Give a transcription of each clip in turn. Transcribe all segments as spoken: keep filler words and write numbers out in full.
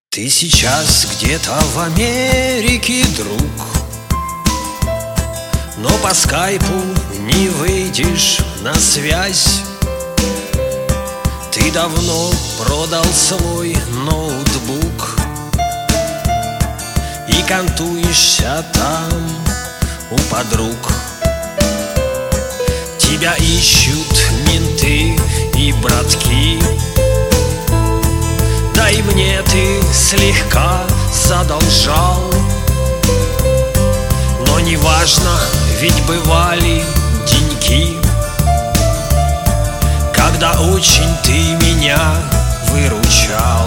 Ты сейчас где-то в Америке, друг, но по скайпу не выйдешь на связь. Ты давно продал свой ноутбук и кантуешься там у подруг. Тебя ищут менты и братки. Да и мне ты слегка задолжал, но неважно, ведь бывали деньки, когда очень ты меня выручал.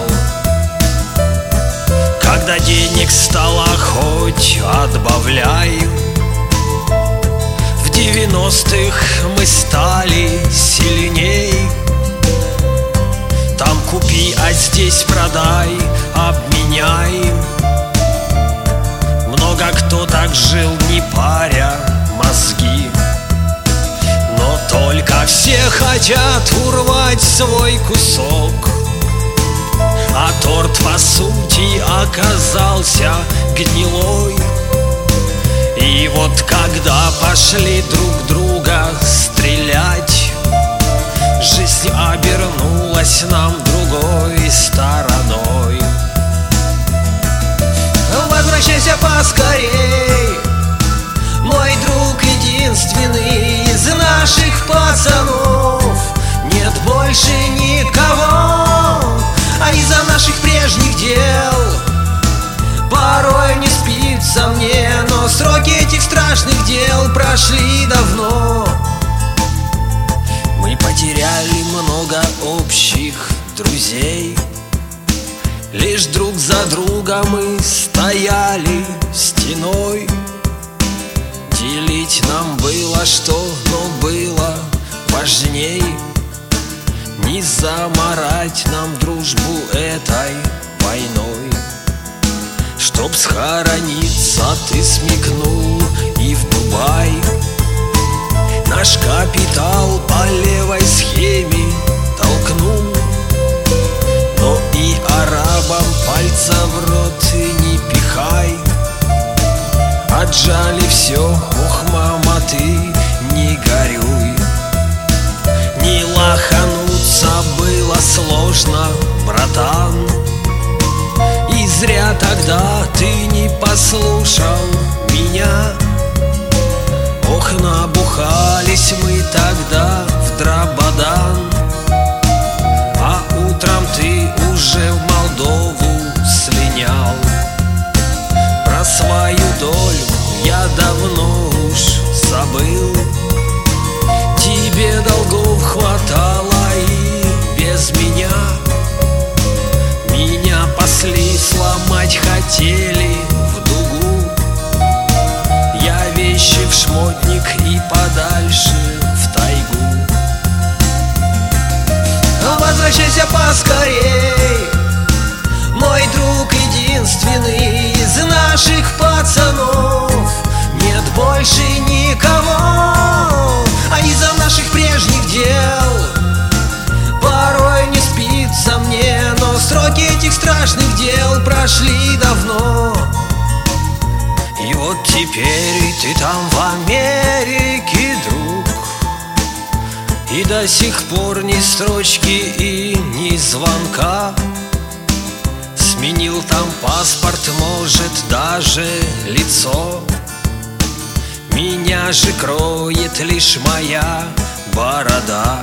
Когда денег стало хоть отбавляй. В девяностых мы стали сильней. Там купи, а здесь продай, обменяй. Много кто так жил, не паря мозги, но только все хотят урвать свой кусок, а торт по сути оказался гнилой. И вот когда пошли друг друга стрелять, жизнь обернулась нам другой стороной. Возвращайся поскорей, мой друг единственный из наших пацанов. Нет больше никого, а из-за наших прежних дел порой не спится мне, но сроки этих страшных дел прошли давно. Мы потеряли много общих друзей, лишь друг за друга мы стояли стеной. Делить нам было что, но было важней не заморать нам дружбу этой войной. Чтоб схорониться, ты смекнул и в Дубай. Наш капитал по левой схеме толкнул, но и арабам пальца в рот не пихай. Отжали все, ох, мама, ты не горюй. Не лохануться было сложно, братан, и зря тогда ты не послушал меня. Ох, набухались мы тогда в Драбадан, а утром ты уже в Молдову слинял. Про свою долю я давно уж забыл. Тебе долгов хватало и без меня. Меня пасли, сломать хотели в дугу. Я вещи в шмотник и подальше в тайгу. Возвращайся поскорей, мой друг единственный из наших пацанов. Нет больше никого, а из-за наших прежних дел порой не спится мне, но сроки этих страшных дел прошли давно. И вот теперь ты там в Америке, друг, и до сих пор ни строчки и ни звонка. Сменил там паспорт, может, даже лицо. Меня же кроет лишь моя борода.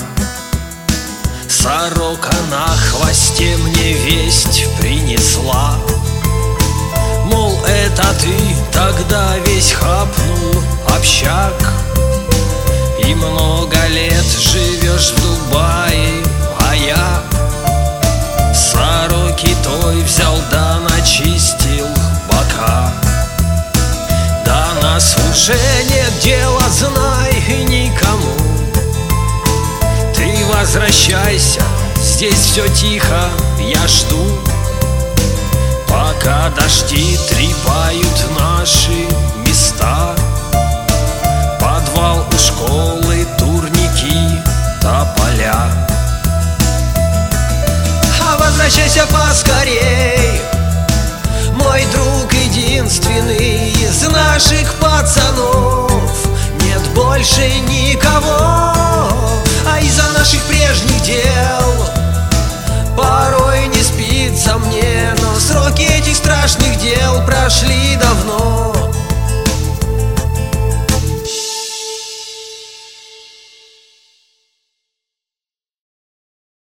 Сорока на хвосте мне весть принесла, мол, это ты тогда весь хапнул общак и много лет живешь в Дубае, а я сороки той взял да начистил бока. До нас уже нет дела, знай, никому. Ты возвращайся, здесь все тихо, я жду, пока дожди трепают наши места. Подвал у школы, турники, тополя. А возвращайся поскорей, больше никого. А из-за наших прежних дел порой не спится мне, но сроки этих страшных дел прошли давно.